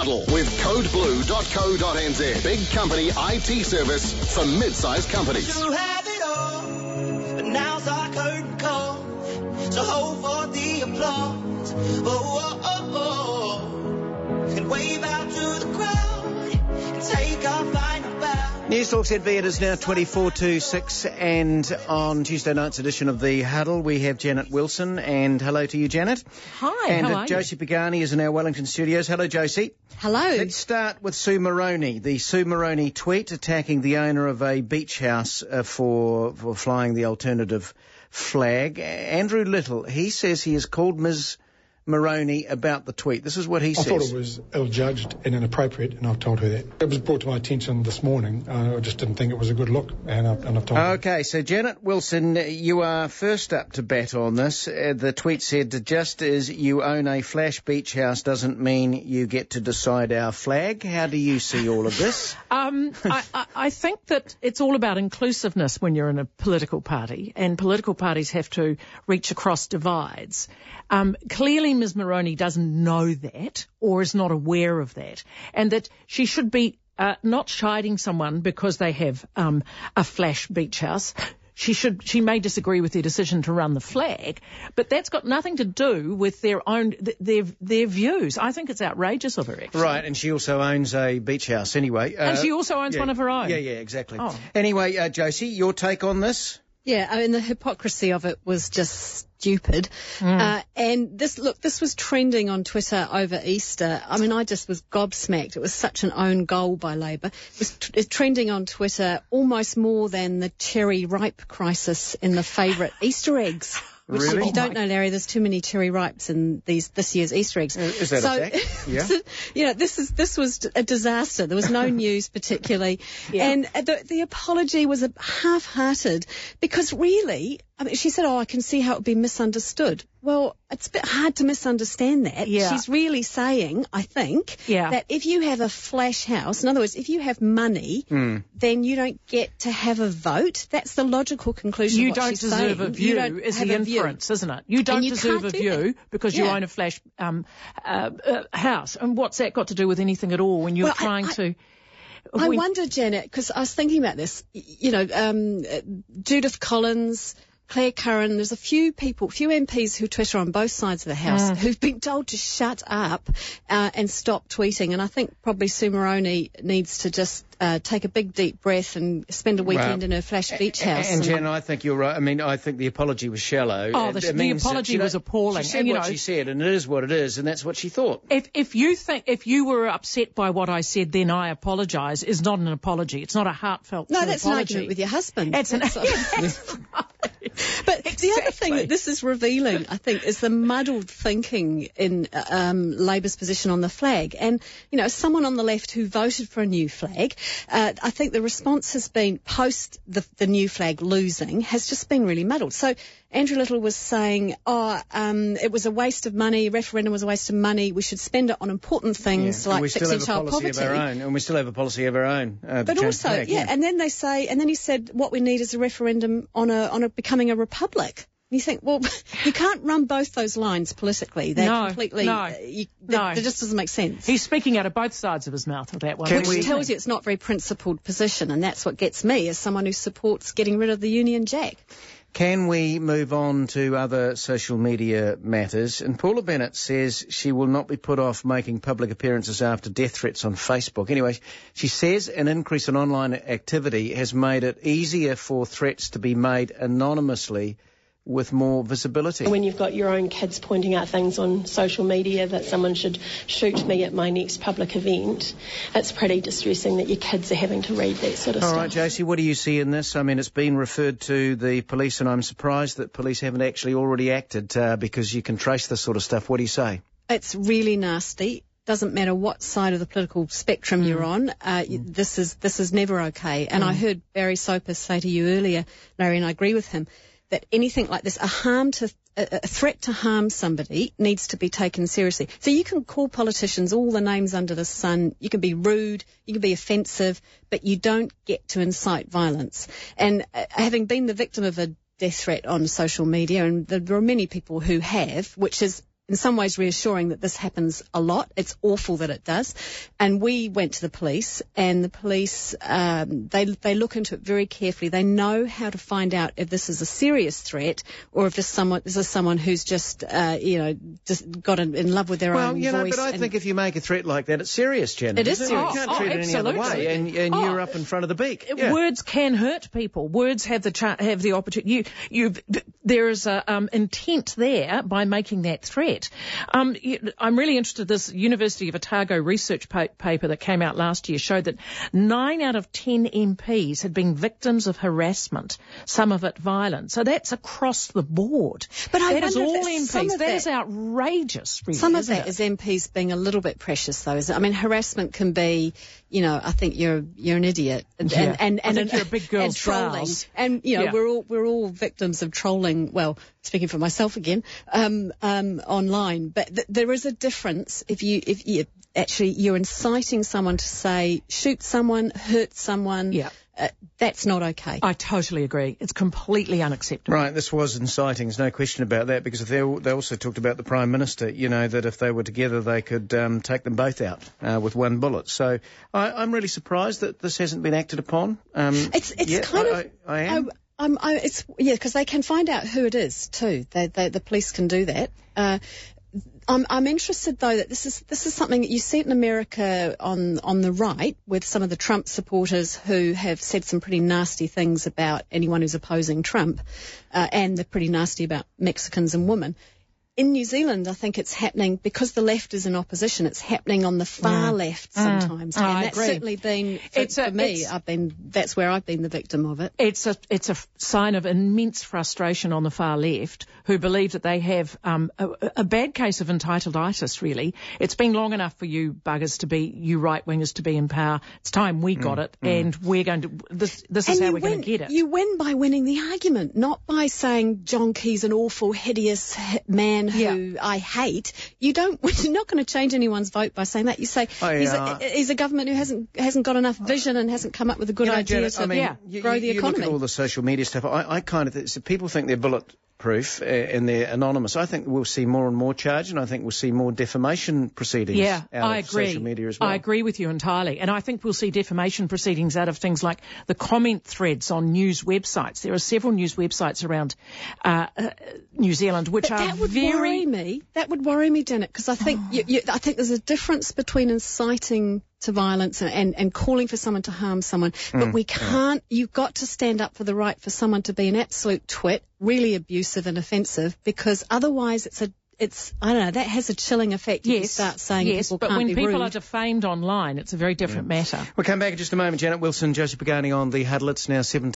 Huddle with codeblue.co.nz. Big company IT service for mid-sized companies. You have it all, but now's our curtain call. So hold for the applause. Oh, oh, oh, oh. And wave out to the crowd and take our final bow. News Talk ZB, it is now 24 to 6, and on Tuesday night's edition of the Huddle, we have Janet Wilson, and hello to you, Janet. Hi, and how are you? Josie Pagani is in our Wellington studios. Hello, Josie. Hello. Let's start with Sue Moroney. The Sue Moroney tweet attacking the owner of a beach house for flying the alternative flag. Andrew Little, he says he has called Ms. Moroney about the tweet. This is what he says. I thought it was ill-judged and inappropriate, and I've told her that. It was brought to my attention this morning. I just didn't think it was a good look, and I've told her. Okay, so Janet Wilson, you are first up to bat on this. The tweet said, just as you own a flash beach house doesn't mean you get to decide our flag. How do you see all of this? I think that it's all about inclusiveness when you're in a political party, and political parties have to reach across divides. Clearly, Ms. Moroney doesn't know that or is not aware of that, and that she should be not chiding someone because they have a flash beach house. She may disagree with their decision to run the flag, but that's got nothing to do with their views. I think it's outrageous of her, actually. Right, and she also owns a beach house anyway. And she also owns one of her own. Yeah, exactly. Oh. Anyway, Josie, your take on this? Yeah, I mean, the hypocrisy of it was just stupid. And this was trending on Twitter over Easter. I mean, I just was gobsmacked. It was such an own goal by Labor. It was trending on Twitter almost more than the cherry ripe crisis in the favourite Easter eggs. Which, Really? if you don't know, Larry, there's too many cherry ripes in this year's Easter eggs. Is that a fact? Yeah. This was a disaster. There was no news particularly. Yeah. And the apology was half-hearted because really, I mean, she said, I can see how it would be misunderstood. Well, it's a bit hard to misunderstand that. Yeah. She's really saying, I think, Yeah. that if you have a flash house, in other words, if you have money, then you don't get to have a vote. That's the logical conclusion You of what don't she's deserve saying. a view, You don't is have the a view. inference, isn't it? You don't And you deserve can't a do view that. because you Yeah. own a flash house. And what's that got to do with anything at all when you're Well, trying to... I wonder, Janet, because I was thinking about this, Judith Collins, Claire Curran, there's a few MPs who Twitter on both sides of the House who've been told to shut up and stop tweeting. And I think probably Sue Moroney needs to just take a big deep breath and spend a weekend in her flash beach house. And Jen, I think you're right. I mean, I think the apology was shallow. Oh, the apology was appalling. She said what she said, and it is what it is, and that's what she thought. If you were upset by what I said, then I apologise is not an apology. It's not a heartfelt No, that's apology. an argument with your husband. That's That's right. But the other thing that this is revealing, I think, is the muddled thinking in Labor's position on the flag. And, as someone on the left who voted for a new flag, I think the response has been, post the new flag losing, has just been really muddled. So Andrew Little was saying, it was a waste of money, referendum was a waste of money, we should spend it on important things like fixing child poverty. And we still have a policy of our own. But also, flag, and then then he said, what we need is a referendum on becoming a republic. And you think, well, you can't run both those lines politically. They're completely, that just doesn't make sense. He's speaking out of both sides of his mouth with that one. Which tells you it's not a very principled position, and that's what gets me as someone who supports getting rid of the Union Jack. Can we move on to other social media matters? And Paula Bennett says she will not be put off making public appearances after death threats on Facebook. Anyway, she says an increase in online activity has made it easier for threats to be made anonymously with more visibility. When you've got your own kids pointing out things on social media that someone should shoot me at my next public event, it's pretty distressing that your kids are having to read that sort of stuff. All right, Josie, what do you see in this? I mean, it's been referred to the police, and I'm surprised that police haven't actually already acted because you can trace this sort of stuff. What do you say? It's really nasty. Doesn't matter what side of the political spectrum you're on. This is never okay. And I heard Barry Soper say to you earlier, Larry, and I agree with him, that anything like this, a threat to harm somebody needs to be taken seriously. So you can call politicians all the names under the sun, you can be rude, you can be offensive, but you don't get to incite violence. And having been the victim of a death threat on social media, and there are many people who have, which is in some ways reassuring that this happens a lot. It's awful that it does. And we went to the police, and the police, they look into it very carefully. They know how to find out if this is a serious threat or if this is someone who's just, just got in love with their own voice. But I think if you make a threat like that, it's serious, Janet. It is serious. You can't treat it any other way, and you're up in front of the beak. Yeah. Words can hurt people. Words have the opportunity. There is a intent there by making that threat. I'm really interested. This University of Otago research paper that came out last year showed that 9 out of 10 MPs had been victims of harassment, some of it violent. So that's across the board. But that is all MPs. That is outrageous, really. Some of that is MPs being a little bit precious, though, isn't it? I mean, harassment can be, I think you're an idiot, and I think you're a big girl's trolling, blouse. and we're all victims of trolling. Well, speaking for myself again, online, but there is a difference if you actually you're inciting someone to say shoot someone, hurt someone. Yeah. That's not okay. I totally agree. It's completely unacceptable. Right, this was inciting. There's no question about that, because they also talked about the Prime Minister, that if they were together they could take them both out with one bullet. So I'm really surprised that this hasn't been acted upon. I am. Because they can find out who it is too. The police can do that. I'm interested though that this is something that you see in America on the right, with some of the Trump supporters who have said some pretty nasty things about anyone who's opposing Trump, and they're pretty nasty about Mexicans and women. In New Zealand, I think it's happening because the left is in opposition. It's happening on the far left sometimes, and that's certainly been for me. That's where I've been the victim of it. It's a sign of immense frustration on the far left, who believe that they have a bad case of entitleditis. Really, it's been long enough for you right wingers to be in power. It's time we got it, and we're going to. This is how we're going to get it. You win by winning the argument, not by saying John Key's an awful, hideous man who I hate. You're not going to change anyone's vote by saying that. You say he's a government who hasn't got enough vision and hasn't come up with a good idea to grow the economy. You look at all the social media stuff. I kind of people think they're bulletproof and they're anonymous. I think we'll see more and more charge, and I think we'll see more defamation proceedings out of social media as well. I agree with you entirely, and I think we'll see defamation proceedings out of things like the comment threads on news websites. There are several news websites around New Zealand which are very. That would worry me, Janet, because I think I think there's a difference between inciting to violence and calling for someone to harm someone, but we can't. You've got to stand up for the right for someone to be an absolute twit, really abusive and offensive, because otherwise it's I don't know, that has a chilling effect if you start saying people can't be rude. But when people are defamed online, it's a very different matter. We'll come back in just a moment. Janet Wilson, Josie Pagani on the Huddle. It's now 7